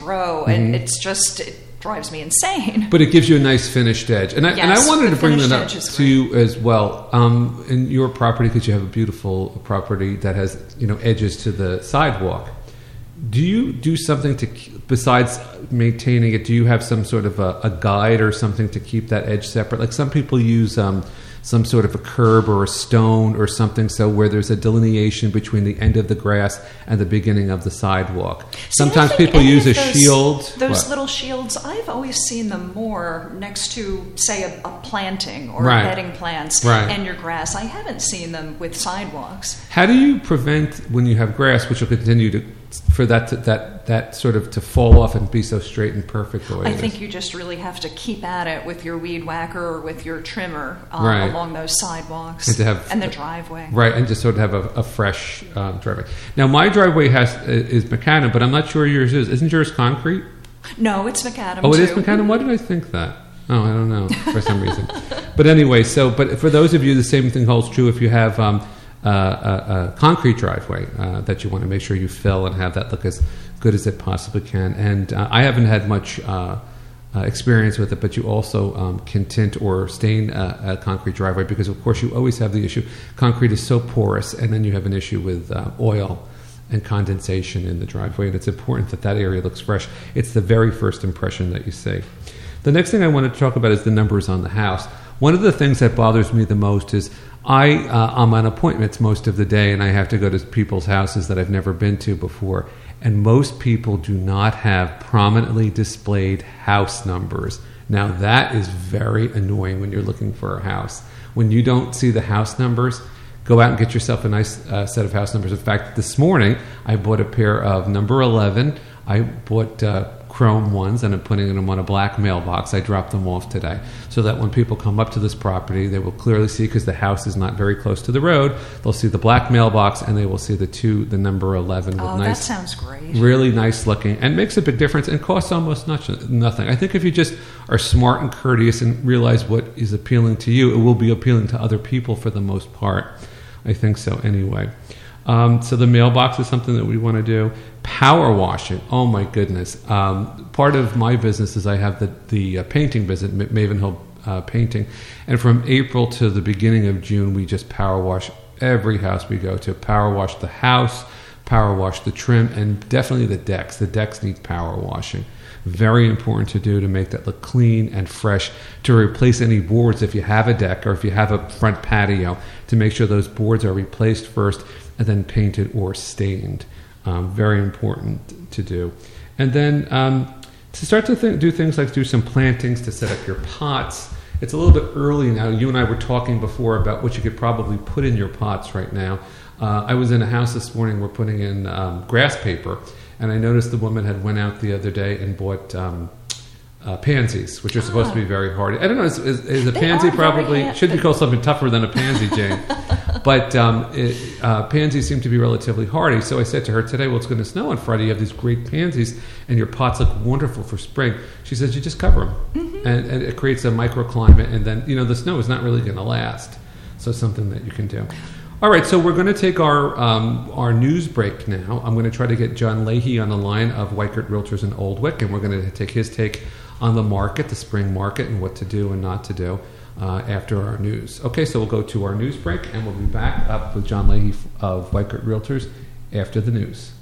row, and it drives me insane. But it gives you a nice finished edge. And I wanted to bring that up to you as well. In your property, because you have a beautiful property that has edges to the sidewalk, do you do something besides maintaining it? Do you have some sort of a guide or something to keep that edge separate? Like some people use some sort of a curb or a stone or something, so where there's a delineation between the end of the grass and the beginning of the sidewalk. Sometimes people use a shield. Those little shields, I've always seen them more next to, say, a planting or bedding plants and your grass. I haven't seen them with sidewalks. How do you prevent, when you have grass, which will continue for that sort of to fall off and be so straight and perfect the way I think you just really have to keep at it with your weed whacker or with your trimmer along those sidewalks and the driveway. Right, and just sort of have a fresh driveway. Now, my driveway is macadam, but I'm not sure yours is. Isn't yours concrete? No, it's macadam. Oh, it is macadam? Why did I think that? Oh, I don't know, for some reason. But anyway, but for those of you, the same thing holds true if you have a concrete driveway that you want to make sure you fill and have that look as good as it possibly can. And I haven't had much experience with it, but you also can tint or stain a concrete driveway because, of course, you always have the issue. Concrete is so porous, and then you have an issue with oil and condensation in the driveway, and it's important that area looks fresh. It's the very first impression that you see. The next thing I want to talk about is the numbers on the house. One of the things that bothers me the most is I'm on appointments most of the day, and I have to go to people's houses that I've never been to before. And most people do not have prominently displayed house numbers. Now, that is very annoying when you're looking for a house. When you don't see the house numbers, go out and get yourself a nice set of house numbers. In fact, this morning, I bought a pair of number 11. I bought chrome ones, and I'm putting them on a black mailbox. I dropped them off today so that when people come up to this property, they will clearly see, because the house is not very close to the road, they'll see the black mailbox and they will see the number 11 with nice, that sounds great. Really nice looking, and makes a big difference and costs almost nothing. I think if you just are smart and courteous and realize what is appealing to you, it will be appealing to other people for the most part. I think so anyway. So the mailbox is something that we want to do. Power washing. Oh my goodness. Part of my business is I have the painting business, Mavenhill Painting. And from April to the beginning of June, we just power wash every house we go to. Power wash the house, power wash the trim, and definitely the decks. The decks need power washing. Very important to do to make that look clean and fresh, to replace any boards if you have a deck or if you have a front patio, to make sure those boards are replaced first and then painted or stained. Very important to do. And then to start to do things like do some plantings to set up your pots. It's a little bit early now. You and I were talking before about what you could probably put in your pots right now. I was in a house this morning. We're putting in grass paper, and I noticed the woman had went out the other day and bought pansies, which are supposed to be very hardy. I don't know, is a pansy probably, should be called something tougher than a pansy, Jane. But pansies seem to be relatively hardy. So I said to her today, well, it's going to snow on Friday. You have these great pansies, and your pots look wonderful for spring. She says, you just cover them. Mm-hmm. And it creates a microclimate, and then, the snow is not really going to last. So it's something that you can do. All right, so we're going to take our news break now. I'm going to try to get John Leahy on the line of Weichert Realtors in Old-Wick, and we're going to take his take on the market, the spring market, and what to do and not to do after our news. Okay, so we'll go to our news break, and we'll be back up with John Leahy of Weichert Realtors after the news.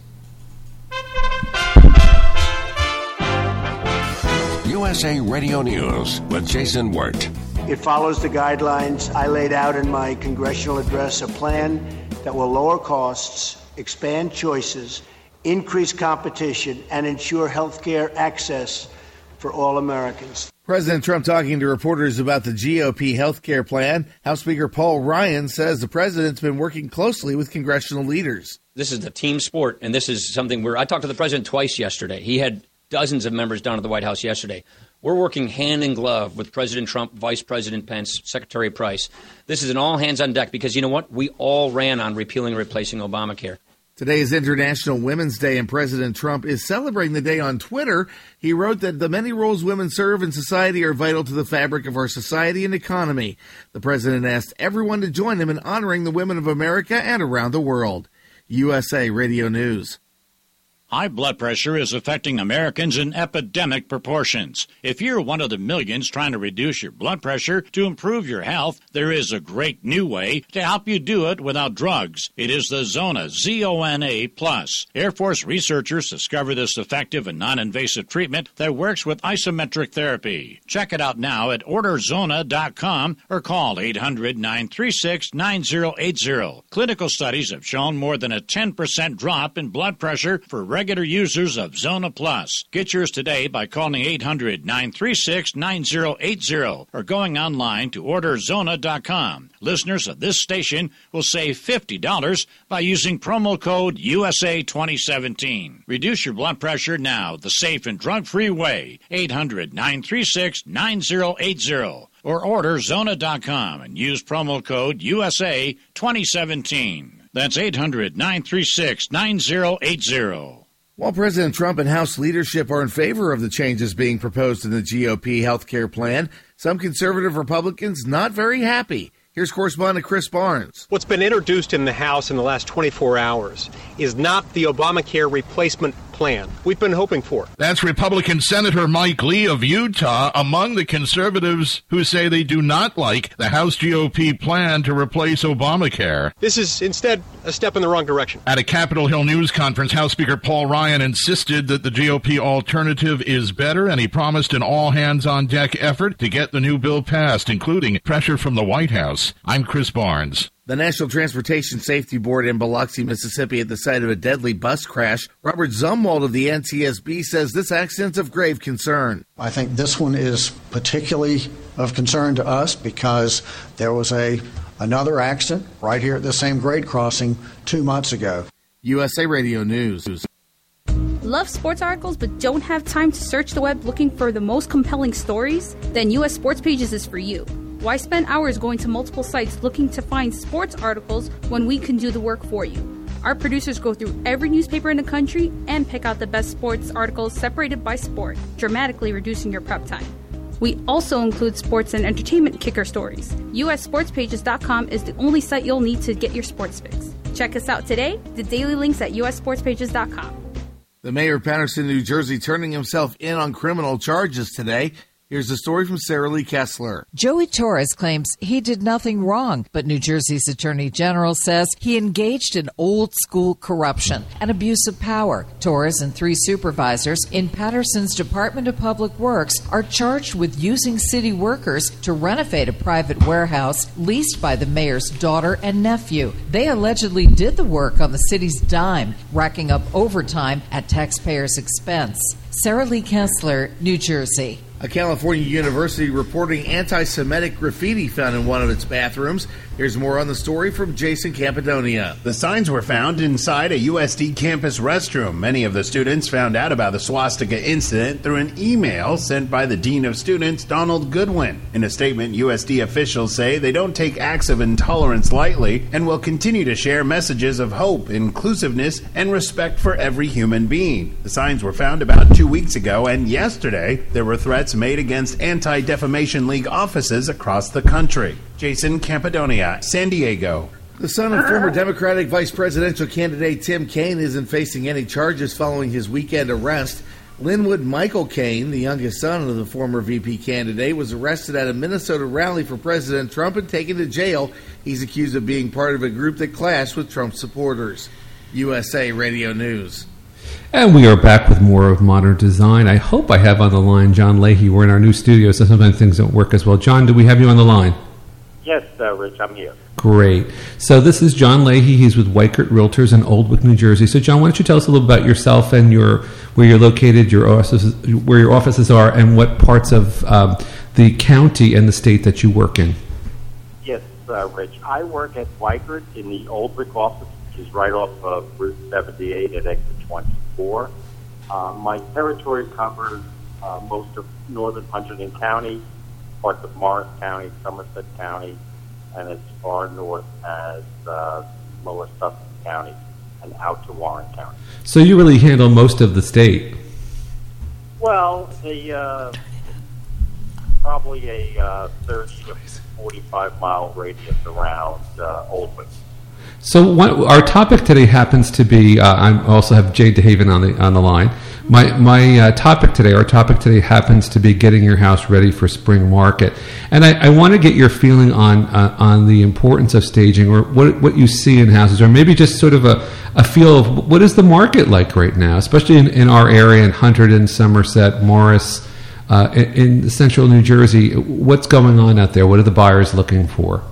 USA Radio News with Jason Wirt. It follows the guidelines I laid out in my congressional address, a plan that will lower costs, expand choices, increase competition, and ensure health care access for all Americans. President Trump talking to reporters about the GOP health care plan. House Speaker Paul Ryan says the president's been working closely with congressional leaders. This is a team sport, and this is something where I talked to the president twice yesterday. He had dozens of members down at the White House yesterday. We're working hand in glove with President Trump, Vice President Pence, Secretary Price. This is an all hands on deck because you know what? We all ran on repealing and replacing Obamacare. Today is International Women's Day, and President Trump is celebrating the day on Twitter. He wrote that the many roles women serve in society are vital to the fabric of our society and economy. The president asked everyone to join him in honoring the women of America and around the world. USA Radio News. High blood pressure is affecting Americans in epidemic proportions. If you're one of the millions trying to reduce your blood pressure to improve your health, there is a great new way to help you do it without drugs. It is the Zona, Z-O-N-A+. Air Force researchers discovered this effective and non-invasive treatment that works with isometric therapy. Check it out now at orderzona.com or call 800-936-9080. Clinical studies have shown more than a 10% drop in blood pressure for regular users of Zona Plus. Get yours today by calling 800-936-9080 or going online to orderzona.com. Listeners of this station will save $50 by using promo code USA 2017. Reduce your blood pressure now the safe and drug-free way. 800-936-9080 or orderzona.com and use promo code USA 2017. That's 800-936-9080. While President Trump and House leadership are in favor of the changes being proposed in the GOP health care plan, some conservative Republicans not very happy. Here's correspondent Chris Barnes. What's been introduced in the House in the last 24 hours is not the Obamacare replacement plan we've been hoping for. That's Republican Senator Mike Lee of Utah among the conservatives who say they do not like the House GOP plan to replace Obamacare. This is instead a step in the wrong direction. At a Capitol Hill news conference, House Speaker Paul Ryan insisted that the GOP alternative is better, and he promised an all-hands-on-deck effort to get the new bill passed, including pressure from the White House. I'm Chris Barnes. The National Transportation Safety Board in Biloxi, Mississippi, at the site of a deadly bus crash. Robert Zumwalt of the NTSB says this accident's of grave concern. I think this one is particularly of concern to us because there was another accident right here at the same grade crossing 2 months ago. USA Radio News. Love sports articles but don't have time to search the web looking for the most compelling stories? Then US Sports Pages is for you. Why spend hours going to multiple sites looking to find sports articles when we can do the work for you? Our producers go through every newspaper in the country and pick out the best sports articles separated by sport, dramatically reducing your prep time. We also include sports and entertainment kicker stories. USSportsPages.com is the only site you'll need to get your sports fix. Check us out today, the daily links at USSportsPages.com. The mayor of Paterson, New Jersey, turning himself in on criminal charges today. Here's the story from Sarah Lee Kessler. Joey Torres claims he did nothing wrong, but New Jersey's Attorney General says he engaged in old-school corruption and abuse of power. Torres and 3 supervisors in Paterson's Department of Public Works are charged with using city workers to renovate a private warehouse leased by the mayor's daughter and nephew. They allegedly did the work on the city's dime, racking up overtime at taxpayers' expense. Sarah Lee Kessler, New Jersey. A California university reporting anti-Semitic graffiti found in one of its bathrooms. Here's more on the story from Jason Campidonia. The signs were found inside a USD campus restroom. Many of the students found out about the swastika incident through an email sent by the Dean of Students, Donald Goodwin. In a statement, USD officials say they don't take acts of intolerance lightly and will continue to share messages of hope, inclusiveness, and respect for every human being. The signs were found about 2 weeks ago, and yesterday there were threats made against Anti-Defamation League offices across the country. Jason Campidonia, San Diego. The son of former Democratic vice presidential candidate Tim Kaine isn't facing any charges following his weekend arrest. Linwood Michael Kaine, the youngest son of the former VP candidate, was arrested at a Minnesota rally for President Trump and taken to jail. He's accused of being part of a group that clashed with Trump supporters. USA Radio News. And we are back with more of Modern Design. I hope I have on the line John Leahy. We're in our new studio, so sometimes things don't work as well. John, do we have you on the line? Yes, Rich, I'm here. Great. So this is John Leahy. He's with Weichert Realtors in Old Wick, New Jersey. So, John, why don't you tell us a little about yourself and where you're located, where your offices are, and what parts of the county and the state that you work in? Yes, Rich. I work at Weichert in the Old Wick office, which is right off of Route 78 at exit 24. My territory covers most of northern Hunterdon County, parts of Morris County, Somerset County, and as far north as lower Suffolk County and out to Warren County. So you really handle most of the state? Well, probably a 30 to 45 mile radius around Old Wick. So our topic today happens to be. I also have Jay DeHaven on the line. Our topic today happens to be getting your house ready for spring market, and I want to get your feeling on the importance of staging, or what you see in houses, or maybe just sort of a feel of what is the market like right now, especially in our area in Hunterdon, Somerset, Morris, in central New Jersey. What's going on out there? What are the buyers looking for?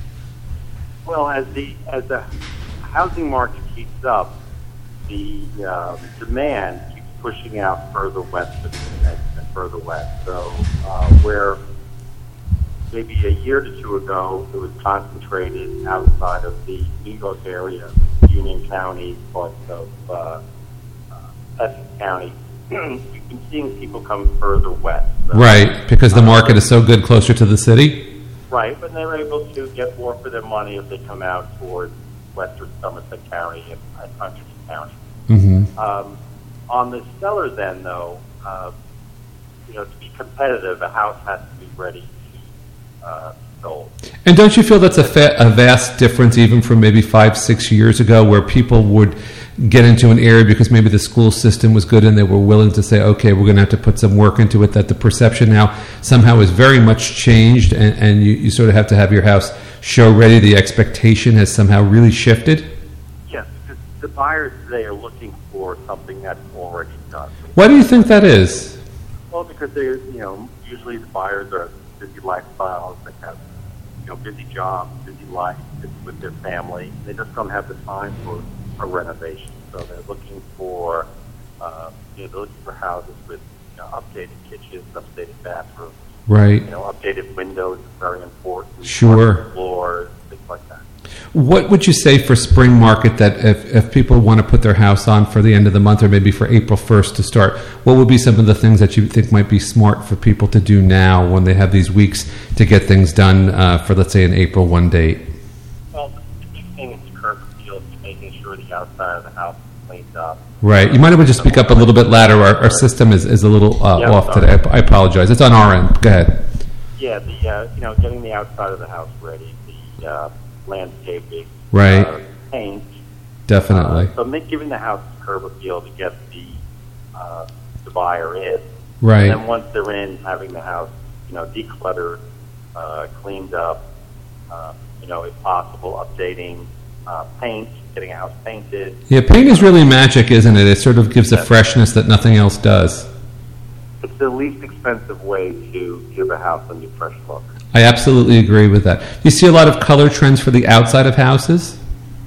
Well, as the housing market keeps up, the demand keeps pushing out further west and further west. So where maybe a year to two ago it was concentrated outside of the New York area, Union County, parts of Essex County, you've been seeing people come further west. So, right, because the market is so good closer to the city? Right, but they're able to get more for their money if they come out towards western Somerset County and Hunterdon County. Mm-hmm. On the seller's end, though, to be competitive, a house has to be ready to be sold. And don't you feel that's a vast difference even from maybe 5-6 years ago, where people would get into an area because maybe the school system was good and they were willing to say, okay, we're going to have to put some work into it, that the perception now somehow is very much changed, and you sort of have to have your house show ready. The expectation has somehow really shifted? Yes, because the buyers today are looking for something that's already done. Why do you think that is? Well, because they're, usually the buyers are busy lifestyles, they have, busy jobs, busy life with their family. They just don't have the time for a renovation, so they're looking for houses with updated kitchens, updated bathrooms, right? Updated windows is very important. Sure. Floors, things like that. What would you say for spring market, that if people want to put their house on for the end of the month or maybe for April 1st to start, what would be some of the things that you think might be smart for people to do now when they have these weeks to get things done for, let's say, an April 1 date? Well, the big thing is curb appeal, making sure the outside of the house is cleaned up. Right. You might want to just speak up a little bit louder. Our system is a little off today. I apologize. It's on our end. Go ahead. Yeah, getting the outside of the house ready, the landscaping, right, paint, definitely. So giving the house curb appeal to get the buyer in, right. And then once they're in, having the house decluttered, cleaned up, if possible, updating paint, getting a house painted. Yeah, paint is really magic, isn't it? It sort of gives a freshness that nothing else does. It's the least expensive way to give a house a new fresh look. I absolutely agree with that. You see a lot of color trends for the outside of houses?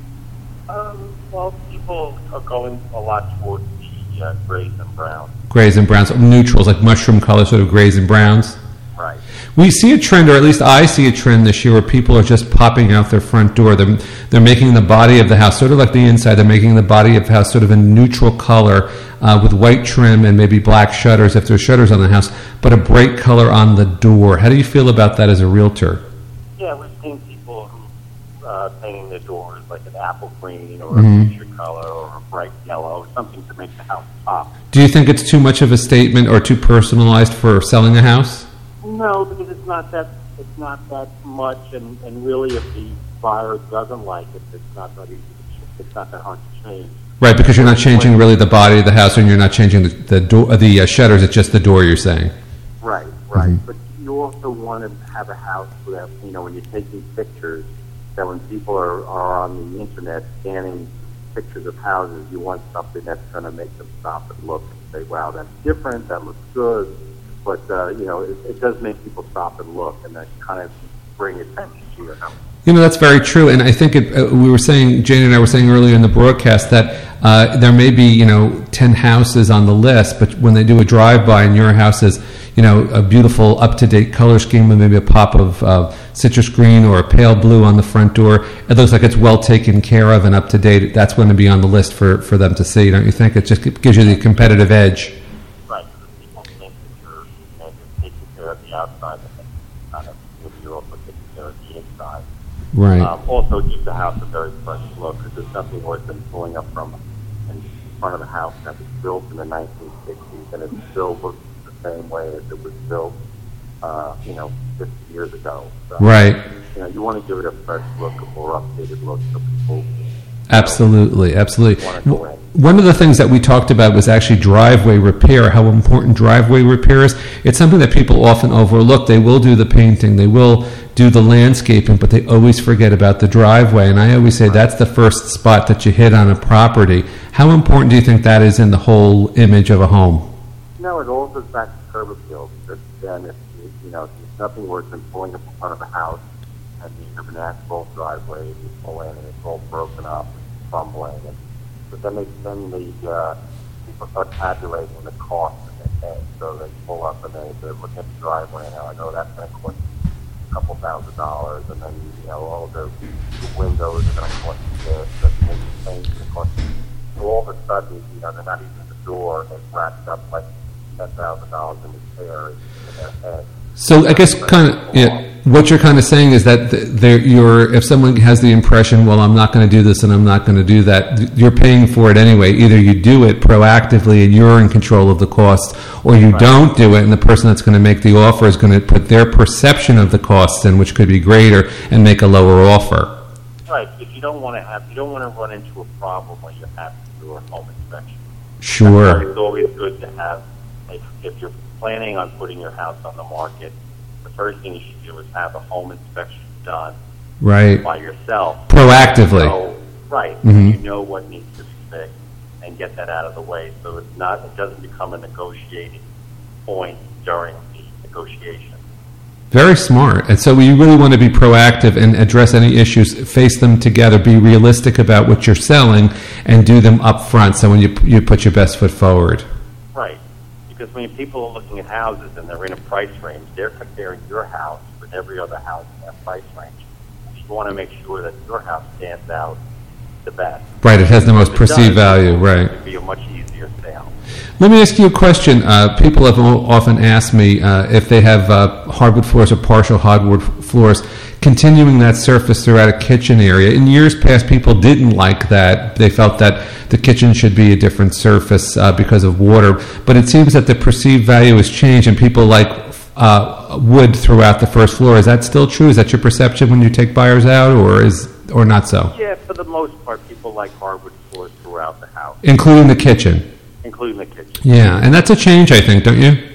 Well, people are going a lot towards the grays and browns. Grays and browns, neutrals, like mushroom color, sort of grays and browns? Right. We see a trend, or at least I see a trend this year, where people are just popping out their front door. They're making the body of the house, sort of like the inside, they're making the body of the house sort of a neutral color with white trim and maybe black shutters, if there's shutters on the house, but a bright color on the door. How do you feel about that as a realtor? Yeah, we've seen people who painting their doors like an apple green or a fuchsia color or a bright yellow, something to make the house pop. Do you think it's too much of a statement or too personalized for selling a house? No, because it's not that much, and really, if the buyer doesn't like it, it's not that easy. It's not that hard to change. Right, because you're not changing really the body of the house, and you're not changing the door, the shutters. It's just the door. You're saying. Right. Mm-hmm. But you also want to have a house where when you're taking pictures, that when people are on the internet scanning pictures of houses, you want something that's going to make them stop and look and say, "Wow, that's different. That looks good." But, it does make people stop and look, and that kind of bring attention to your house. That's very true. And I think we were saying, Jane and I were saying earlier in the broadcast that there may be, 10 houses on the list, but when they do a drive-by and your house is, a beautiful up-to-date color scheme with maybe a pop of citrus green or a pale blue on the front door, it looks like it's well taken care of and up-to-date. That's going to be on the list for them to see, don't you think? It just gives you the competitive edge. The outside and kind of you're also taking care of the inside. Right. Also gives the house a very fresh look, because there's nothing worse than pulling up from in front of the house that was built in the 1960s, and it still looks the same way as it was built, 50 years ago. So, right. You want to give it a fresh look, a more updated look, so people Absolutely. One of the things that we talked about was actually driveway repair, how important driveway repair is. It's something that people often overlook. They will do the painting, they will do the landscaping, but they always forget about the driveway. And I always say that's the first spot that you hit on a property. How important do you think that is in the whole image of a home? No, it all goes back to curb appeal. There's nothing worse than pulling up in front of a house and you have an asphalt driveway, you pull in and it's all broken up, and crumbling, but then people start tabulating the cost that they pay. So they pull up and they're looking at the driveway and I know that's going to cost a couple $1,000, and then all the windows are going to cost this, the things are going to cost. So all of a sudden, they're not even at the door, and they've racked up like $10,000 in repairs in their head. So I guess what you're kind of saying is that if someone has the impression, well, I'm not going to do this and I'm not going to do that, you're paying for it anyway. Either you do it proactively and you're in control of the costs, or you don't do it and the person that's going to make the offer is going to put their perception of the costs in, which could be greater, and make a lower offer. Right, because you don't want to run into a problem where you have to do a home inspection. Sure. It's always good to have, if you're planning on putting your house on the market, the first thing you should do is have a home inspection done by yourself. Proactively. You know what needs to be fixed and get that out of the way so it doesn't become a negotiating point during the negotiation. Very smart. And so you really want to be proactive and address any issues, face them together, be realistic about what you're selling, and do them up front so when you put your best foot forward. Right. Because when people are looking at houses and they're in a price range, they're comparing your house with every other house in that price range. You want to make sure that your house stands out the best. Right, it has the most perceived value, right. It would be a much easier sale. Let me ask you a question. People have often asked me if they have hardwood floors or partial hardwood floors, continuing that surface throughout a kitchen area. In years past, people didn't like that. They felt that the kitchen should be a different surface because of water. But it seems that the perceived value has changed, and people like wood throughout the first floor. Is that still true? Is that your perception when you take buyers out, or not so? Yeah, for the most part, people like hardwood floors throughout the house. Including the kitchen? Including the kitchen. Yeah, and that's a change, I think, don't you?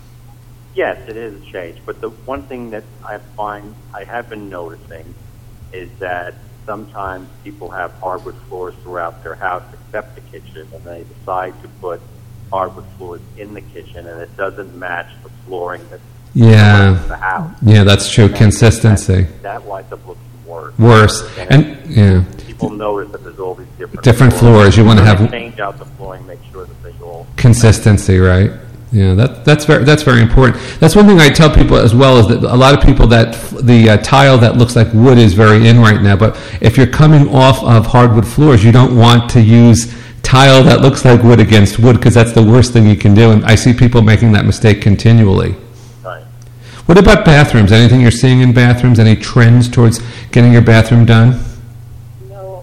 Yes, it is a change. But the one thing that I have been noticing is that sometimes people have hardwood floors throughout their house except the kitchen, and they decide to put hardwood floors in the kitchen, and it doesn't match the flooring that's in the house. Yeah, that's true. Consistency. That winds up looking worse. And people notice that there's all these different floors. You want to have change out the flooring, make sure that they all consistency, right? Yeah, that's very important. That's one thing I tell people as well, is that a lot of people that the tile that looks like wood is very in right now. But if you're coming off of hardwood floors, you don't want to use tile that looks like wood against wood, because that's the worst thing you can do. And I see people making that mistake continually. Right. What about bathrooms? Anything you're seeing in bathrooms? Any trends towards getting your bathroom done? No,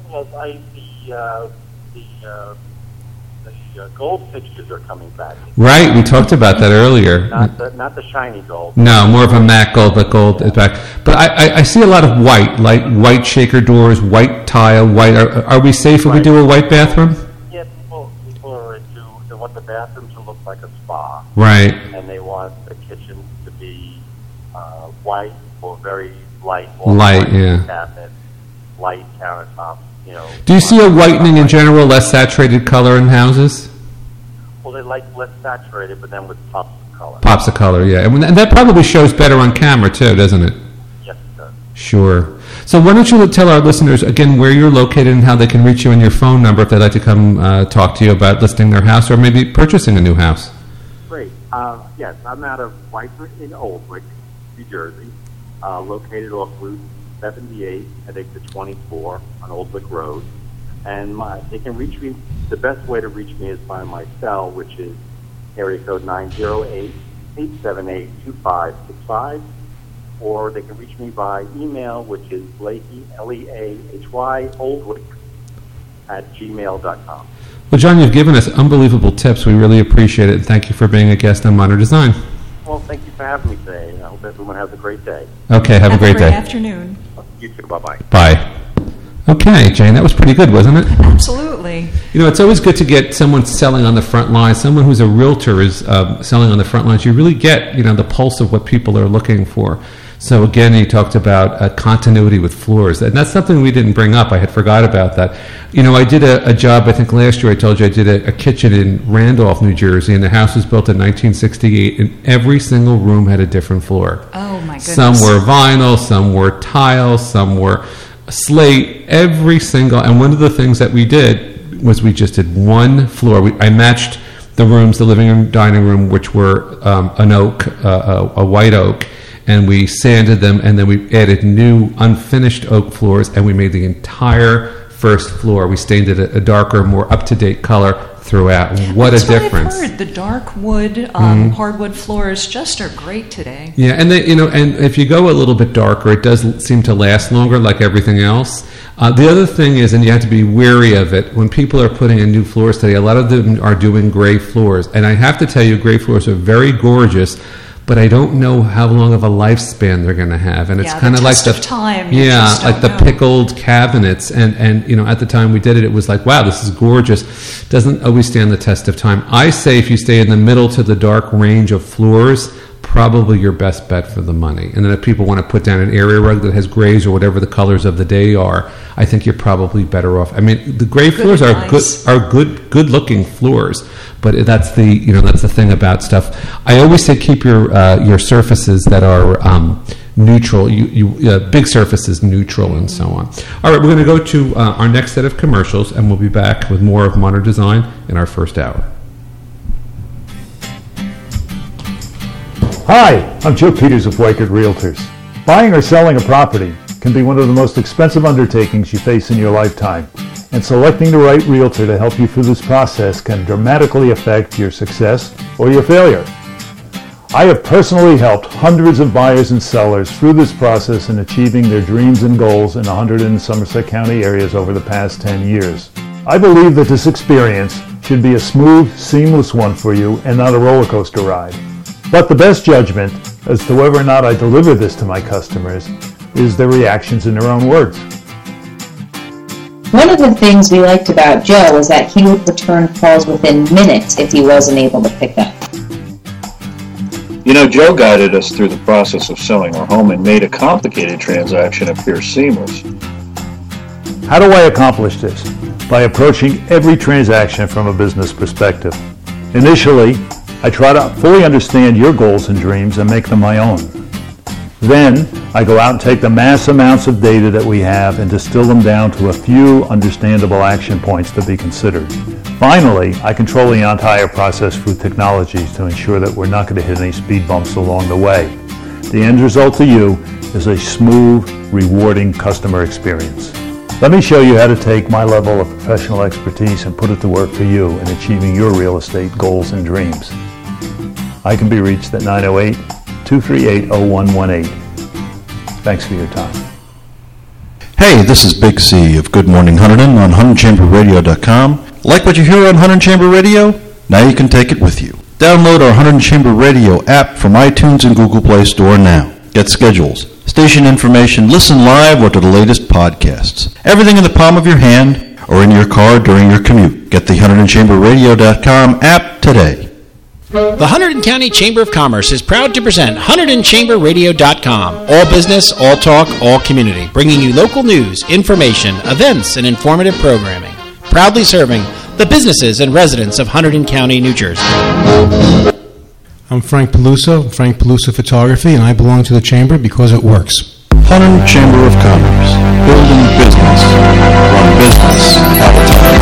the gold fixtures are coming back. Right, we talked about that earlier. Not the shiny gold. No, more of a matte gold, but gold is back. But I see a lot of white, like white shaker doors, white tile, white. Are we safe if we do a white bathroom? Yeah, people are they want the bathroom to look like a spa. Right. And they want the kitchen to be white or very light. Light, yeah. Cabinets, light countertops. Do you see a whitening in general, less saturated color in houses? Well, they like less saturated, but then with pops of color. Pops of color, yeah. And that probably shows better on camera, too, doesn't it? Yes, it does. Sure. So why don't you tell our listeners, again, where you're located and how they can reach you and your phone number if they'd like to come talk to you about listing their house or maybe purchasing a new house. Great. Yes, I'm out of Whiteford in Oldwick, New Jersey, located off Route 78 at exit 24 on Oldwick Road. And they can reach me, the best way to reach me is by my cell, which is area code 908-878-2565, or they can reach me by email, which is Leahy, Leahy, Oldwick @gmail.com. Well, John, you've given us unbelievable tips. We really appreciate it. And thank you for being a guest on Modern Design. Well, thank you for having me today, and I hope everyone has a great day. Okay, have a great day. Afternoon. You too. Bye-bye. Bye. Okay, Jane, that was pretty good, wasn't it? Absolutely. You know, it's always good to get someone selling on the front lines. Someone who's a realtor is selling on the front lines. You really get, the pulse of what people are looking for. So again, he talked about continuity with floors, and that's something we didn't bring up. I had forgot about that. I did a job, I think last year I told you I did a kitchen in Randolph, New Jersey, and the house was built in 1968, and every single room had a different floor. Oh my goodness. Some were vinyl, some were tile, some were slate, every single, and one of the things that we did was we just did one floor. I matched the rooms, the living room, dining room, which were an oak, a white oak, and we sanded them, and then we added new unfinished oak floors, and we made the entire first floor. We stained it a darker, more up-to-date color throughout. What a difference. I've heard. The dark wood, hardwood floors just are great today. Yeah, and and if you go a little bit darker, it does seem to last longer, like everything else. The other thing is, and you have to be wary of it, when people are putting in new floors today, a lot of them are doing gray floors. And I have to tell you, gray floors are very gorgeous, but I don't know how long of a lifespan they're going to have, and it's kind of like the time. Like the pickled cabinets, and at the time we did it, it was like, wow, this is gorgeous. Doesn't always stand the test of time. I say if you stay in the middle to the dark range of floors, probably your best bet for the money. And then if people want to put down an area rug that has grays or whatever the colors of the day are, I think you're probably better off. I mean, the gray floors are good looking floors, but that's the thing about stuff. I always say keep your surfaces that are neutral, big surfaces neutral, and so on. All right, we're going to go to our next set of commercials, and we'll be back with more of Modern Design in our first hour. Hi, I'm Joe Peters of Weichert Realtors. Buying or selling a property can be one of the most expensive undertakings you face in your lifetime, and selecting the right realtor to help you through this process can dramatically affect your success or your failure. I have personally helped hundreds of buyers and sellers through this process in achieving their dreams and goals in 100 and Somerset County areas over the past 10 years. I believe that this experience should be a smooth, seamless one for you and not a roller coaster ride. But the best judgment as to whether or not I deliver this to my customers is their reactions in their own words. One of the things we liked about Joe was that he would return calls within minutes if he wasn't able to pick up. Joe guided us through the process of selling our home and made a complicated transaction appear seamless. How do I accomplish this? By approaching every transaction from a business perspective. Initially, I try to fully understand your goals and dreams and make them my own. Then, I go out and take the mass amounts of data that we have and distill them down to a few understandable action points to be considered. Finally, I control the entire process through technologies to ensure that we're not going to hit any speed bumps along the way. The end result to you is a smooth, rewarding customer experience. Let me show you how to take my level of professional expertise and put it to work for you in achieving your real estate goals and dreams. I can be reached at 908-238-0118. Thanks for your time. Hey, this is Big C of Good Morning Hunterdon on HunterdonChamberRadio.com. Like what you hear on Hunterdon Chamber Radio? Now you can take it with you. Download our Hunterdon Chamber Radio app from iTunes and Google Play Store now. Get schedules, station information, listen live, or to the latest podcasts. Everything in the palm of your hand or in your car during your commute. Get the HunterdonChamberRadio.com app today. The Hunterdon County Chamber of Commerce is proud to present HunterdonChamberRadio.com. All business, all talk, all community. Bringing you local news, information, events, and informative programming. Proudly serving the businesses and residents of Hunterdon County, New Jersey. I'm Frank Peluso, Frank Peluso Photography, and I belong to the Chamber because it works. Hunterdon Chamber of Commerce. Building business. Run business all the time.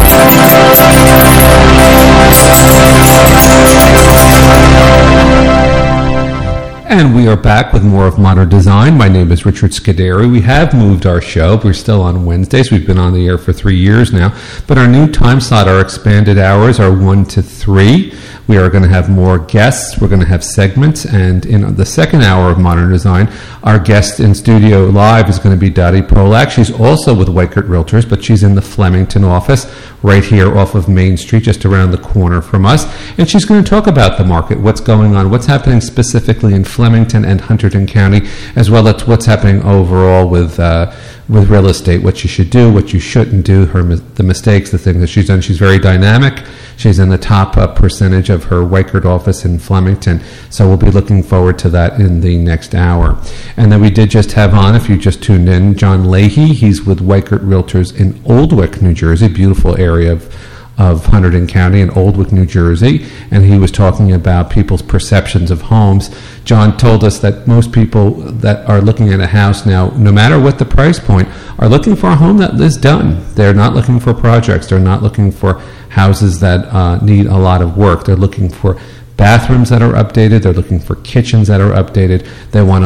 And we are back with more of Modern Design. My name is Richard Scuderi. We have moved our show. We're still on Wednesdays. We've been on the air for 3 years now. But our new time slot, our expanded hours are 1 to 3. We are going to have more guests. We're going to have segments. And in the second hour of Modern Design, our guest in studio live is going to be Dottie Polak. She's also with Weichert Realtors, but she's in the Flemington office right here off of Main Street, just around the corner from us. And she's going to talk about the market, what's going on, what's happening specifically in Flemington. Flemington and Hunterdon County, as well as what's happening overall with real estate, what you should do, what you shouldn't do, the mistakes, the things that she's done. She's very dynamic. She's in the top percentage of her Weichert office in Flemington, so we'll be looking forward to that in the next hour. And then we did just have on, if you just tuned in, John Leahy. He's with Weichert Realtors in Oldwick, New Jersey, beautiful area of Hunterdon County in Oldwick, New Jersey, and he was talking about people's perceptions of homes. John told us that most people that are looking at a house now, no matter what the price point, are looking for a home that is done. They're not looking for projects. They're not looking for houses that need a lot of work. They're looking for bathrooms that are updated. They're looking for kitchens that are updated. They want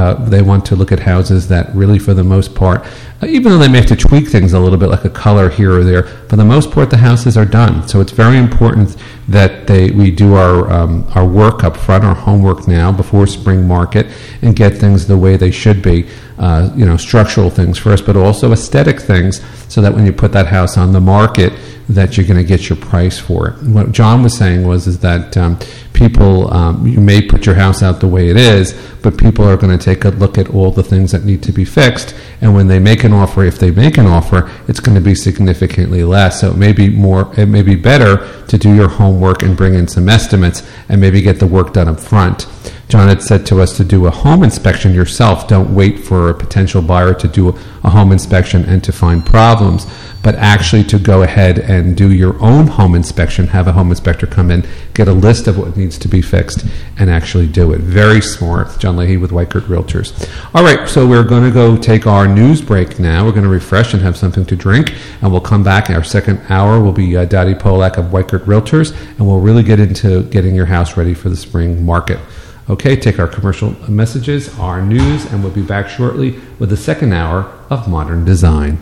to look at houses that really, for the most part, even though they may have to tweak things a little bit, like a color here or there, for the most part, the houses are done. So it's very important that we do our work up front, our homework now before spring market, and get things the way they should be. Structural things first, but also aesthetic things, so that when you put that house on the market, that you're going to get your price for it. What John was saying is that people, you may put your house out the way it is, but people are going to take a look at all the things that need to be fixed, and when they make an offer, if they make an offer, it's going to be significantly less. So it may be better to do your homework and bring in some estimates and maybe get the work done up front. John had said to us to do a home inspection yourself. Don't wait for a potential buyer to do a home inspection and to find problems, but actually to go ahead and do your own home inspection, have a home inspector come in, get a list of what needs to be fixed, and actually do it. Very smart. John Leahy with Weichert Realtors. All right, so we're going to go take our news break now. We're going to refresh and have something to drink, and we'll come back. Our second hour will be Dottie Polak of Weichert Realtors, and we'll really get into getting your house ready for the spring market. Okay, take our commercial messages, our news, and we'll be back shortly with the second hour of Modern Design.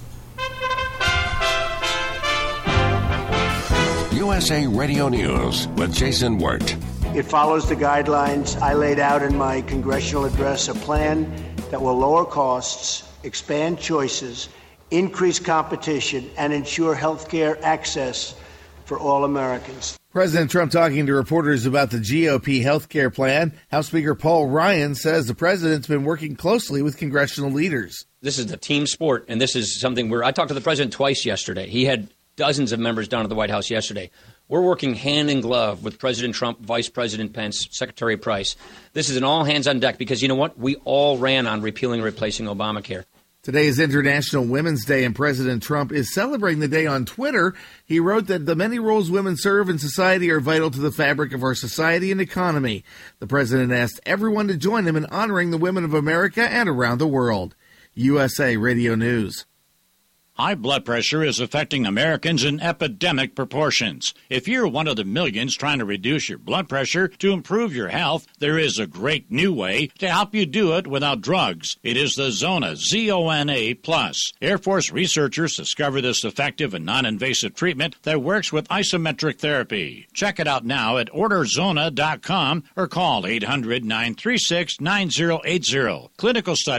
USA Radio News with Jason Wirt. It follows the guidelines I laid out in my congressional address, a plan that will lower costs, expand choices, increase competition, and ensure health care access for all Americans. President Trump talking to reporters about the GOP health care plan. House Speaker Paul Ryan says the president's been working closely with congressional leaders. This is the team sport, and this is something where I talked to the president twice yesterday. He had dozens of members down at the White House yesterday. We're working hand in glove with President Trump, Vice President Pence, Secretary Price. This is an all hands on deck because you know what? We all ran on repealing and replacing Obamacare. Today is International Women's Day, and President Trump is celebrating the day on Twitter. He wrote that the many roles women serve in society are vital to the fabric of our society and economy. The president asked everyone to join him in honoring the women of America and around the world. USA Radio News. High blood pressure is affecting Americans in epidemic proportions. If you're one of the millions trying to reduce your blood pressure to improve your health, there is a great new way to help you do it without drugs. It is the Zona, Z-O-N-A+. Air Force researchers discovered this effective and non-invasive treatment that works with isometric therapy. Check it out now at orderzona.com or call 800-936-9080. Clinical studies